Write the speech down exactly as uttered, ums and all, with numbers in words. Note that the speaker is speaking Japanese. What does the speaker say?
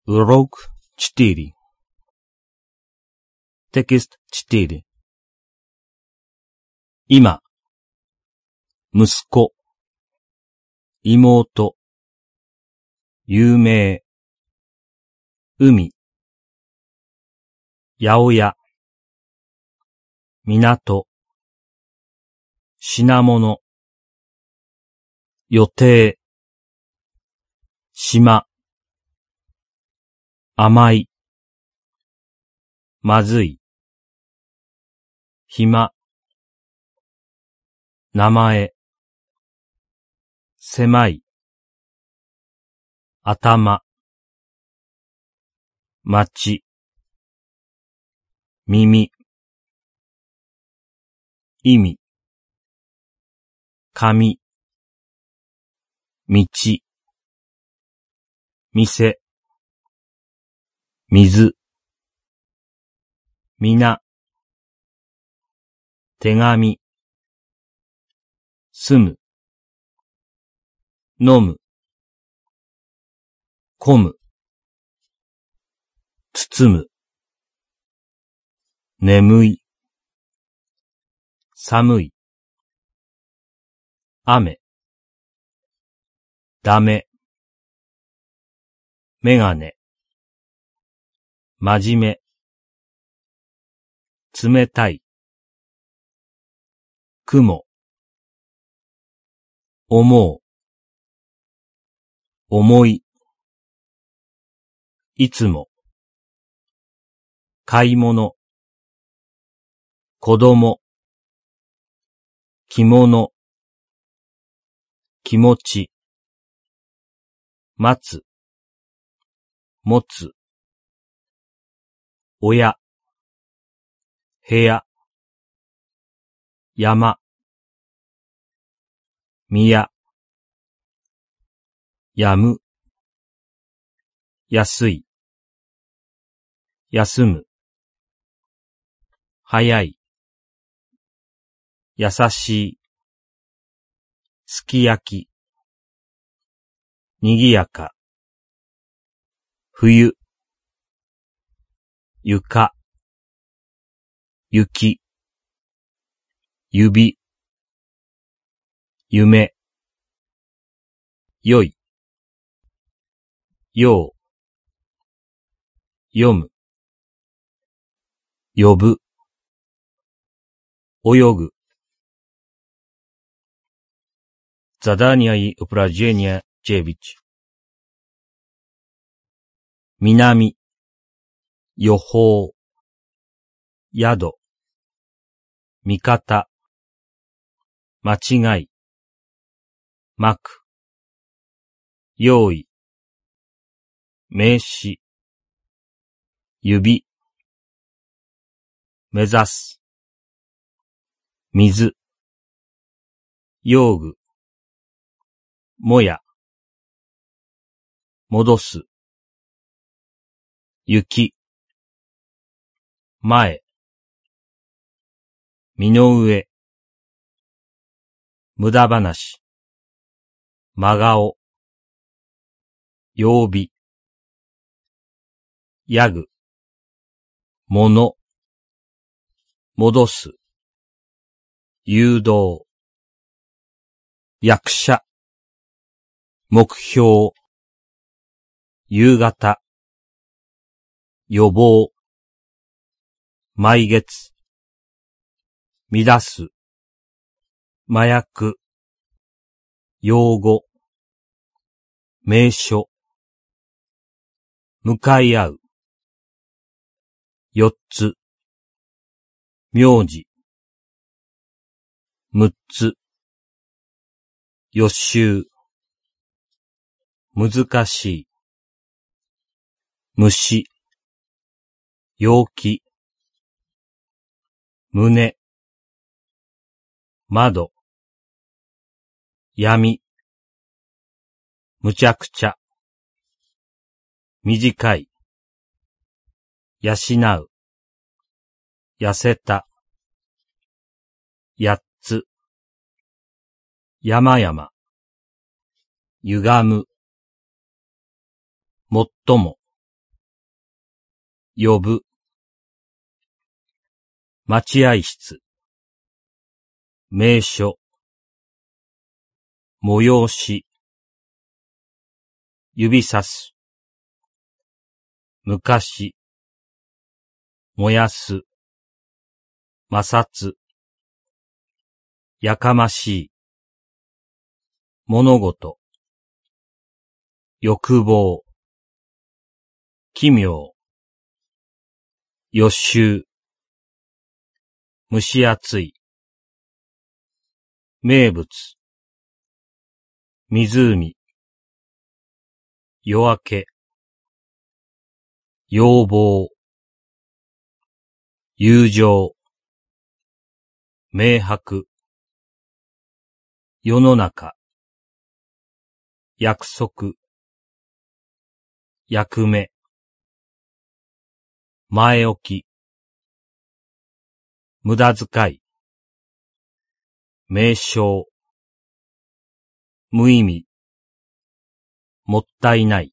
Урок четыре. Текст четыре.今、息子、妹、有名、海、八百屋、港、品物、予定、島、甘い、まずい、暇、名前、狭い、頭、町、耳、意味、紙、道、店、水、皆、手紙、住む、飲む、混む、包む、眠い、寒い、雨、ダメ、メガネ、真面目、冷たい、雲、思う、重い、いつも、買い物、子供、着物、気持ち、待つ、持つ、親、部屋、山、宮、やむ、安い、休む、早い、優しい、すき焼き、にぎやか、冬、床、雪、指、夢、良い、よう、読む、呼ぶ、泳ぐ。Задания и упражнения девять. 南、予報、宿、味方、間違い、まく、用意、名詞、指、目指す、水、用具、もや、戻す、雪、前、身の上、無駄話、真顔、曜日、やぐ、もの、戻す、誘導、役者、目標、夕方、予防、毎月、乱す、麻薬、用語、名所、向かい合う、四つ、名字、六つ、予習、難しい、虫、陽気、胸、窓、闇、むちゃくちゃ、短い、養う、痩せた、八つ、山々、歪む、もっとも、 呼ぶ。待合室。名所。催し。指さす。昔。燃やす。摩擦。やかましい。物事。欲望。奇妙。予習。蒸し暑い。名物。湖。夜明け。要望。友情。明白。世の中。約束。役目。前置き。無駄遣い。名称。無意味。もったいない。